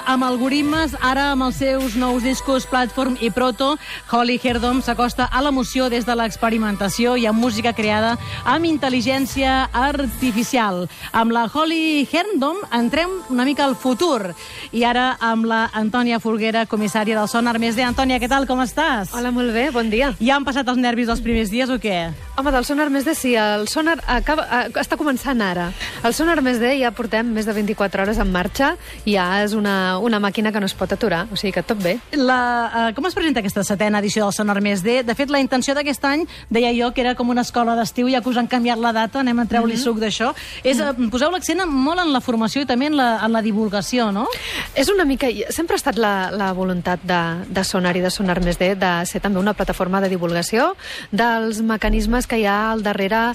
amb algoritmes, ara amb els seus nous discos Platform i Proto, Holly Herdom s'acosta a l'emoció des de l'experimentació i amb música creada amb intel·ligència artificial. Amb la Holly Herdom entrem una mica al futur. I ara amb la Antònia Folguera, comissària del Sonar Més D. Antònia, què tal, com estàs? Hola, molt bé, bon dia. Ja han passat els nervis dels primers dies o què? Home, del Sonar Més D sí, el Sonar està començant ara. El Sonar Més D ja portem més de 24 hores en marxa i ja és una màquina que no es pot aturar, o sigui que tot bé. Com es presenta aquesta setena edició del Sonar Més D? De fet, la intenció d'aquest any, deia jo, que era com una escola d'estiu, ja que us han canviat la data, anem a treure-li suc d'això. Poseu l'accent molt en la formació i també en la divulgació, no? És una mica... Sempre ha estat la voluntat de Sonar i de Sonar Més D de ser també una plataforma de divulgació dels mecanismes que hi ha al darrere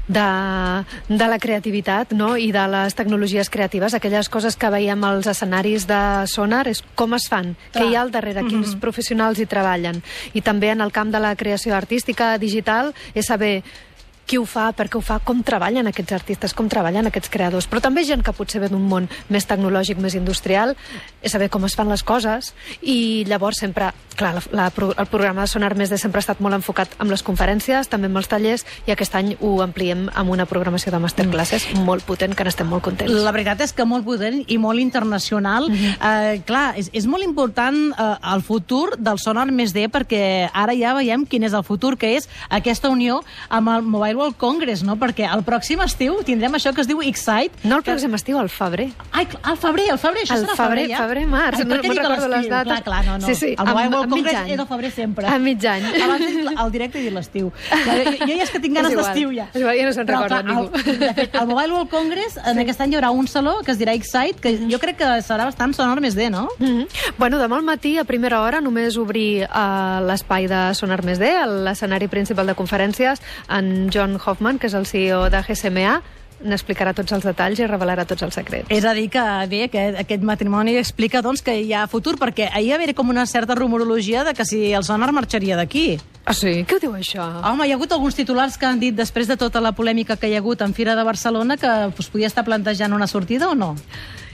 de la creativitat, no? I de les tecnologies creatives, aquelles coses que veiem als escenaris de Sonar, és com es fan, què hi ha al darrere, quins professionals hi treballen. I també en el camp de la creació artística digital és saber qui ho fa, per què ho fa, com treballen aquests artistes, com treballen aquests creadors. Però també gent que potser ve d'un món més tecnològic, més industrial, és saber com es fan les coses. I llavors sempre, clar, el programa de Sonar Més D sempre ha estat molt enfocat amb les conferències, també amb els tallers, i aquest any ho ampliem amb una programació de masterclasses molt potent, que n'estem molt contents. La veritat és que molt potent i molt internacional. Clar, és molt important el futur del Sonar Més D, perquè ara ja veiem quin és el futur, que és aquesta unió amb el Mobile World Congress, no? Perquè el pròxim estiu tindrem això que es diu Excite. No el pròxim estiu, al febrer. Ai, al febrer, això serà febrer, ja? Febrer, març, no recordo les dates. Clar, no. Sí, el Mobile World Congress és al febrer sempre. A mig any. Abans el directe i l'estiu. Jo ja és que tinc ganes d'estiu, ja. És igual, ja no se'n recorda ningú. De fet, al Mobile World Congress, en aquest any hi haurà un saló que es dirà Excite, que jo crec que serà bastant Sonar Més D, no? Bueno, demà al matí, a primera hora, només obrir l'espai de Sonar Més D, l'escenari principal de conferències, en John Hoffman, que és el CEO de GSMA, n'explicarà tots els detalls i revelarà tots els secrets. És a dir, que bé, aquest matrimoni explica doncs, que hi ha futur, perquè ahir va haver com una certa rumorologia de que si el Sonar marxaria d'aquí. Ah, sí? Què ho diu, això? Home, hi ha hagut alguns titulars que han dit, després de tota la polèmica que hi ha hagut en Fira de Barcelona, que podia estar plantejant una sortida o no?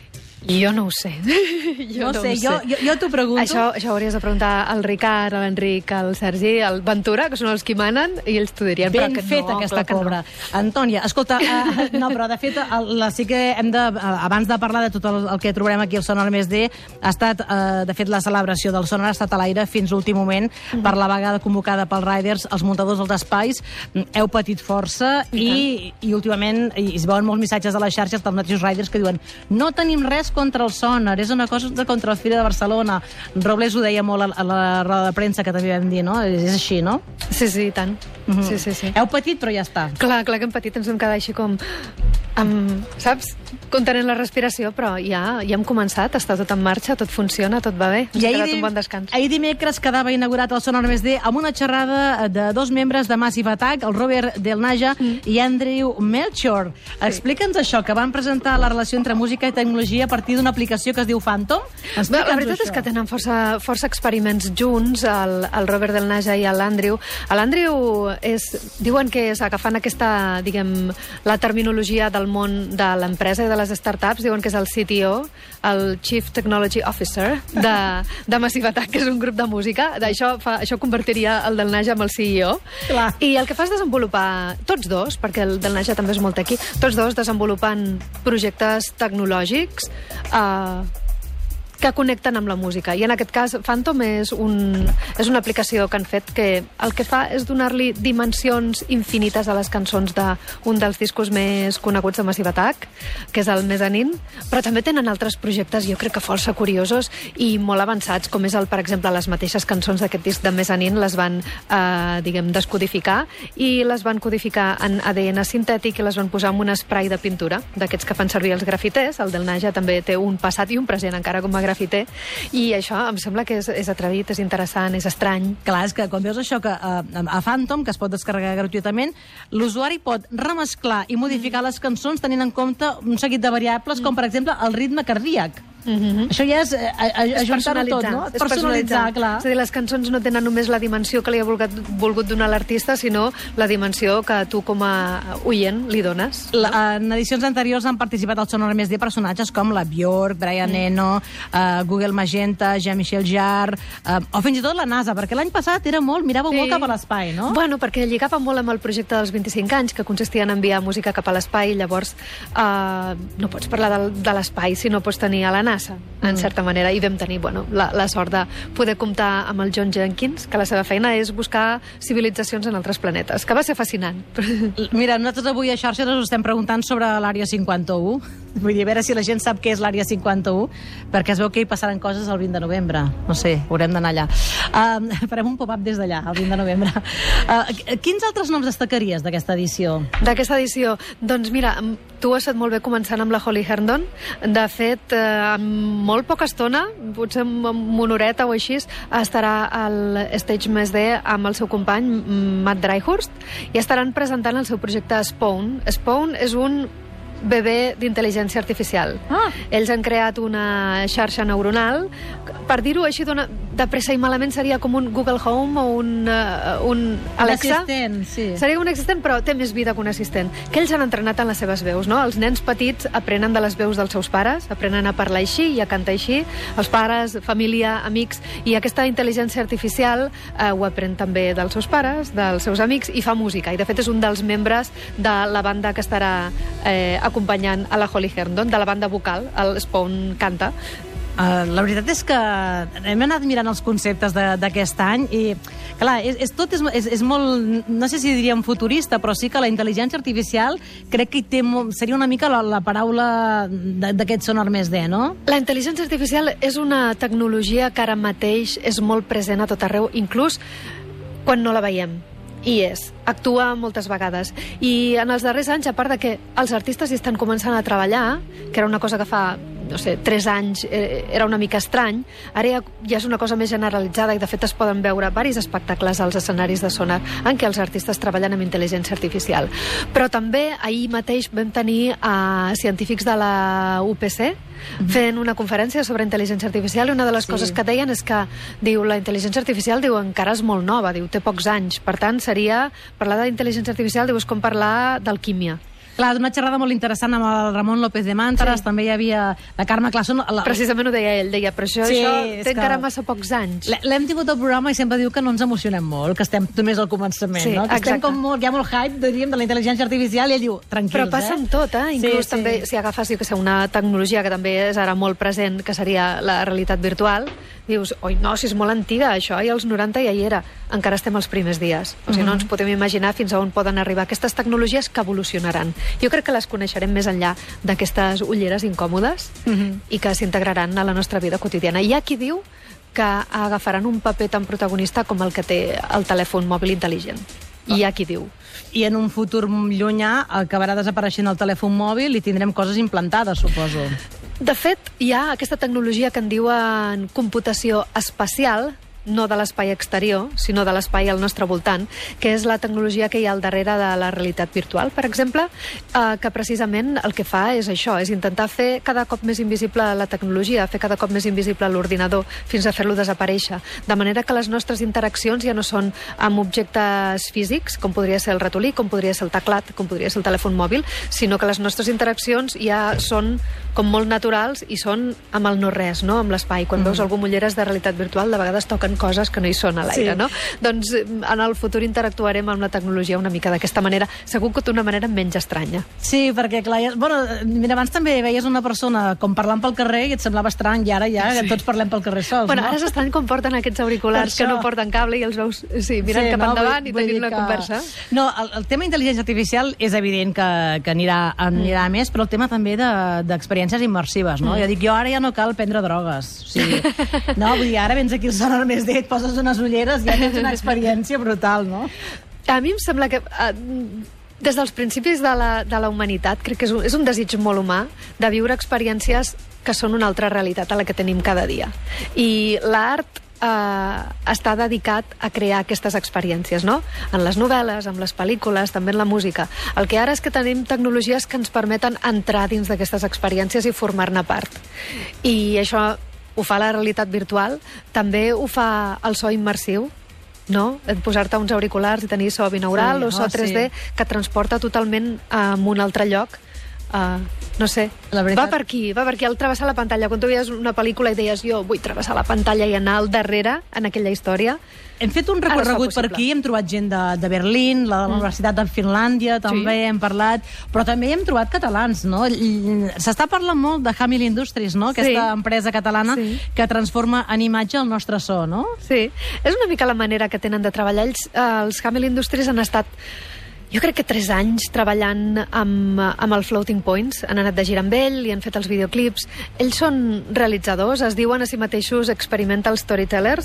Jo no ho sé. Jo t'ho pregunto. Això hauries de preguntar al Ricard, a l'Enric, al Sergi, al Ventura, que són els que manen, i ells t'ho dirien. Ben feta aquesta cobra. Antònia, escolta, no, però de fet, sí que hem de, abans de parlar de tot el que trobarem aquí al Sonar Més D, ha estat, de fet, la celebració del Sonar ha estat a l'aire fins l'últim moment per la vegada convocada pels Riders, els muntadors dels espais. Heu patit força i últimament es veuen molts missatges a les xarxes dels mateixos Riders que diuen no tenim res contra el Sonar, és una cosa contra el Fira de Barcelona. Robles ho deia molt a la roda de premsa que també vam dir, no? És així, no? Sí, i tant. Sí. Heu patit, però ja està. Clar que hem patit, ens vam quedar així com... saps? Contenint la respiració, però ja hem començat, està tot en marxa, tot funciona, tot va bé. Ens ha quedat un bon descans. Ahir dimecres quedava inaugurat el Sonar Més D amb una xerrada de dos membres de Massive Attack, el Robert Del Naja i Andrew Melchior. Explica'ns això, que van presentar la relació entre música i tecnologia a partir d'una aplicació que es diu Phantom. La veritat és que tenen força experiments junts, el Robert Del Naja i l'Andrew. L'Andrew diuen que és agafant aquesta, diguem, la terminologia del món de l'empresa i de les startups, diuen que és el CTO, el Chief Technology Officer de Massive Attack, que és un grup de música. Això convertiria el Del Naja en el CEO. Clar. I el que fa és desenvolupar, tots dos, perquè el Del Naja també és molt tequi, tots dos desenvolupant projectes tecnològics que connecten amb la música. I en aquest cas, Phantom és una aplicació que han fet que el que fa és donar-li dimensions infinites a les cançons d'un dels discos més coneguts de Massive Attack, que és el Mezzanine, però també tenen altres projectes, jo crec que força curiosos i molt avançats, com és, per exemple, les mateixes cançons d'aquest disc de Mezzanine les van, descodificar i les van codificar en ADN sintètic i les van posar en un spray de pintura, d'aquests que fan servir els grafiters. El Del Naja també té un passat i un present encara com a grafiter, i això em sembla que és atrevit, és interessant, és estrany. Clar, és que quan veus això que a Phantom, que es pot descarregar gratuïtament, l'usuari pot remesclar i modificar les cançons tenint en compte un seguit de variables, com per exemple el ritme cardíac. Això ja és ajuntar-ho tot, no? És personalitzar, clar. És a dir, les cançons no tenen només la dimensió que li ha volgut donar l'artista, sinó la dimensió que tu com a oient li dones. En edicions anteriors han participat al Sonar Més de personatges com la Björk, Brian Eno, Google Magenta, Jean-Michel Jarre, o fins i tot la NASA, perquè l'any passat mirava molt cap a l'espai, no? Bueno, perquè lligava molt amb el projecte dels 25 anys, que consistia en enviar música cap a l'espai, llavors no pots parlar de l'espai si no pots tenir a la NASA, en certa manera, i vam tenir la sort de poder comptar amb el John Jenkins, que la seva feina és buscar civilitzacions en altres planetes, que va ser fascinant. Mira, nosaltres avui a Xarxes us estem preguntant sobre l'Àrea 51, vull dir, a veure si la gent sap què és l'Àrea 51, perquè es veu que hi passaran coses el 20 de novembre, no sé, haurem d'anar allà. Farem un pop-up des d'allà, el 20 de novembre. Quins altres noms destacaries d'aquesta edició? D'aquesta edició? Doncs mira, tu has fet molt bé començant amb la Holly Herndon. De fet, en molt poca estona, potser amb una horeta o així, estarà al Stage Més D amb el seu company Matt Dryhurst i estaran presentant el seu projecte Spawn. Spawn és un bebè d'intel·ligència artificial. Ells han creat una xarxa neuronal, per dir-ho així de pressa i malament seria com un Google Home o un Alexa. Assistent, sí. Seria un assistent, però té més vida que un assistent. Que ells han entrenat en les seves veus, no? Els nens petits aprenen de les veus dels seus pares, aprenen a parlar així i a cantar així, els pares, família, amics, i aquesta intel·ligència artificial ho aprèn també dels seus pares, dels seus amics, i fa música. I de fet és un dels membres de la banda que estarà acompanyant a la Holly Herndon, de la banda vocal, el Spawn canta. La veritat és que hem anat mirant els conceptes d'aquest any i, clar, és molt, no sé si diríem futurista, però sí que la intel·ligència artificial crec que seria una mica la paraula d'aquest Sonar Més D, no? La intel·ligència artificial és una tecnologia que ara mateix és molt present a tot arreu, inclús quan no la veiem. I actua moltes vegades. I en els darrers anys, a part de que els artistes hi estan començant a treballar, que era una cosa que fa, no sé, 3 anys era una mica estrany, ara ja és una cosa més generalitzada i de fet es poden veure diversos espectacles als escenaris de Sonar en què els artistes treballen amb intel·ligència artificial. Però també ahir mateix vam tenir científics de la UPC fent una conferència sobre intel·ligència artificial i una de les coses que deien és que, diu, la intel·ligència artificial, diu, encara és molt nova, diu, té pocs anys, per tant seria, parlar d'intel·ligència artificial, diu, és com parlar d'alquímia. Clar, una xerrada molt interessant amb el Ramon López de Mantras, també hi havia la Carme Clason. Precisament ho deia ell, deia, però això té encara massa pocs anys. L'hem tingut al programa i sempre diu que no ens emocionem molt, que estem només al començament, no? Que estem com molt, hi ha molt hype, diríem, de la intel·ligència artificial, i ell diu, tranquils, Però passa amb tot, inclús també, si agafes, jo que sé, una tecnologia que també és ara molt present, que seria la realitat virtual, dius, oi, no, si és molt antiga, això, i als 90 ja hi era. Encara estem als primers dies. O sigui, no ens podem imaginar fins a on poden arribar aquestes tecnologies que evolucionaran. Jo crec que les coneixerem més enllà d'aquestes ulleres incòmodes i que s'integraran a la nostra vida quotidiana. Hi ha qui diu que agafaran un paper tan protagonista com el que té el telèfon mòbil intel·ligent. I hi ha qui diu. I en un futur llunyà acabarà desapareixent el telèfon mòbil i tindrem coses implantades, suposo. De fet, hi ha aquesta tecnologia que en diuen computació espacial, no de l'espai exterior, sinó de l'espai al nostre voltant, que és la tecnologia que hi ha al darrere de la realitat virtual, per exemple, que precisament el que fa és això, és intentar fer cada cop més invisible la tecnologia, fer cada cop més invisible l'ordinador, fins a fer-lo desaparèixer. De manera que les nostres interaccions ja no són amb objectes físics, com podria ser el ratolí, com podria ser el teclat, com podria ser el telèfon mòbil, sinó que les nostres interaccions ja són com molt naturals i són amb el no-res, no? Amb l'espai. Quan veus algú amb ulleres de realitat virtual, de vegades toquen coses que no hi són a l'aire, no? Doncs en el futur interactuarem amb la tecnologia una mica d'aquesta manera, segur que d'una manera menys estranya. Sí, perquè clar, mira, abans també veies una persona com parlant pel carrer i et semblava estrany, i ara ja tots parlem pel carrer sols, no? Ara és estrany com porten aquests auriculars que no porten cable i els veus mirant cap endavant i tenint una conversa. No, el tema intel·ligència artificial és evident que anirà més, però el tema també d'experiències immersives, no? Ja dic, jo ara ja no cal prendre drogues. No, vull dir, ara vens aquí al Sonar Més D, et poses unes ulleres i ja tens una experiència brutal, no? A mi em sembla que des dels principis de la humanitat crec que és un desig molt humà de viure experiències que són una altra realitat a la que tenim cada dia. I l'art està dedicat a crear aquestes experiències, no? En les novel·les, en les pel·lícules, també en la música. El que ara és que tenim tecnologies que ens permeten entrar dins d'aquestes experiències i formar-ne part. I això ho fa la realitat virtual, també ho fa el so immersiu, no? Posar-te uns auriculars i tenir so binaural o so 3D que et transporta totalment a un altre lloc. No sé, va per aquí, al travessar la pantalla. Quan tu veies una pel·lícula i deies jo vull travessar la pantalla i anar al darrere en aquella història. Hem fet un recorregut per aquí, hem trobat gent de Berlín, la Universitat de Finlàndia, també hem parlat, però també hem trobat catalans, no? S'està parlant molt de Hamil Industries, no? Aquesta empresa catalana que transforma en imatge el nostre so, no? Sí, és una mica la manera que tenen de treballar. Els Hamil Industries han estat, jo crec que 3 anys treballant amb el Floating Points. Han anat de gira amb ell i han fet els videoclips. Ells són realitzadors, es diuen a si mateixos experimental storytellers,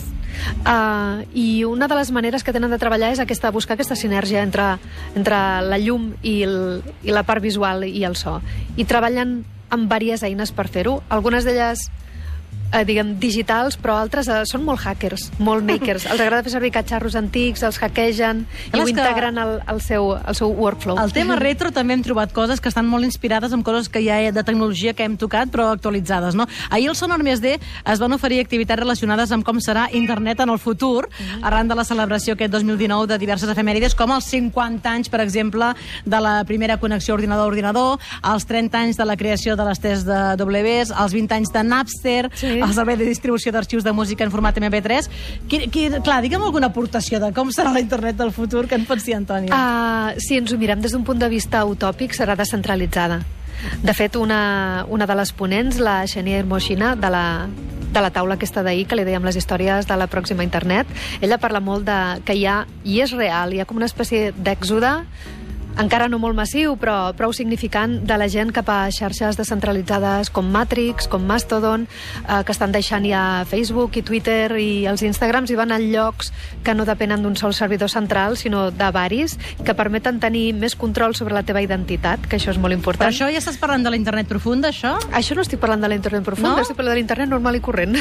i una de les maneres que tenen de treballar és buscar aquesta sinergia entre la llum i la part visual i el so. I treballen amb diverses eines per fer-ho. Algunes d'elles diguem, digitals, però altres són molt hackers, molt makers. Els agrada fer servir catxarros antics, els hackegen i ho integren al seu workflow. El tema retro també hem trobat coses que estan molt inspirades en coses que ja de tecnologia que hem tocat, però actualitzades, no? Ahir al Sonar Més D es van oferir activitats relacionades amb com serà internet en el futur, arran de la celebració aquest 2019 de diverses efemèrides, com els 50 anys, per exemple, de la primera connexió ordinador-ordinador, els 30 anys de la creació de les TSWs, els 20 anys de Napster, el servei de distribució d'arxius de música en format MP3. Clar, digue'm alguna aportació de com serà la internet del futur, que en pots dir, Antònia? Si ens ho mirem des d'un punt de vista utòpic, serà descentralitzada. De fet, una de les ponents, la Xenia Hermoshina, de la taula aquesta d'ahir, que li dèiem les històries de la pròxima internet, ella parla molt que hi ha, i és real, hi ha com una espècie d'èxode, encara no molt massiu, però prou significant, de la gent cap a xarxes descentralitzades com Matrix, com Mastodon, que estan deixant ja Facebook i Twitter i els Instagrams i van a llocs que no depenen d'un sol servidor central, sinó de varis, que permeten tenir més control sobre la teva identitat, que això és molt important. Però això ja estàs parlant de la internet profunda, això? Això no estic parlant de la internet profunda, estic parlant de la internet normal i corrent.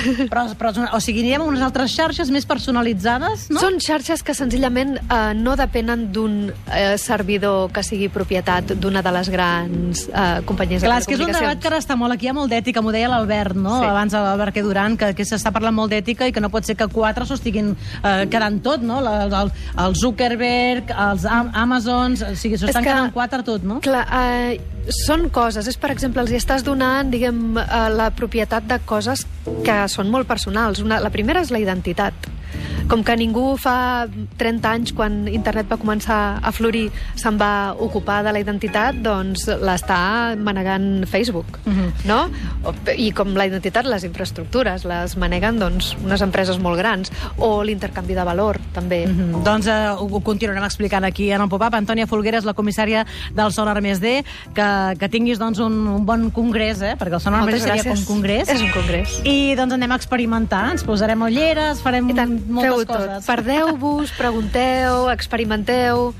O sigui, anirem a unes altres xarxes més personalitzades, no? Són xarxes que senzillament no depenen d'un servidor que sigui propietat d'una de les grans companyies de telecomunicacions. Clar, és que és un debat que ara està molt aquí, hi ha molt d'ètica, m'ho deia l'Albert, no? Abans l'Albert Duran, que s'està parlant molt d'ètica i que no pot ser que 4 s'ho estiguin quedant tot, no? El Zuckerberg, els Amazons, o sigui, s'ho estan quedant 4 tot, no? Clar, són coses, per exemple, els estàs donant, diguem, la propietat de coses que són molt personals. La primera és la identitat. Com que ningú fa 30 anys, quan internet va començar a florir, se'n va ocupar de la identitat, doncs l'està manegant Facebook, no? I com la identitat, les infraestructures les maneguen, doncs, unes empreses molt grans, o l'intercanvi de valor, també. Doncs ho continuarem explicant aquí en el Pop-Up. Antònia Folgueras, la comissària del Sonar Més D, que tinguis doncs, un bon congrés, perquè el Sonar Més D seria com un congrés. És un congrés. I doncs anem a experimentar, ens posarem ulleres, farem moltes coses. Perdeu-vos, pregunteu, experimenteu,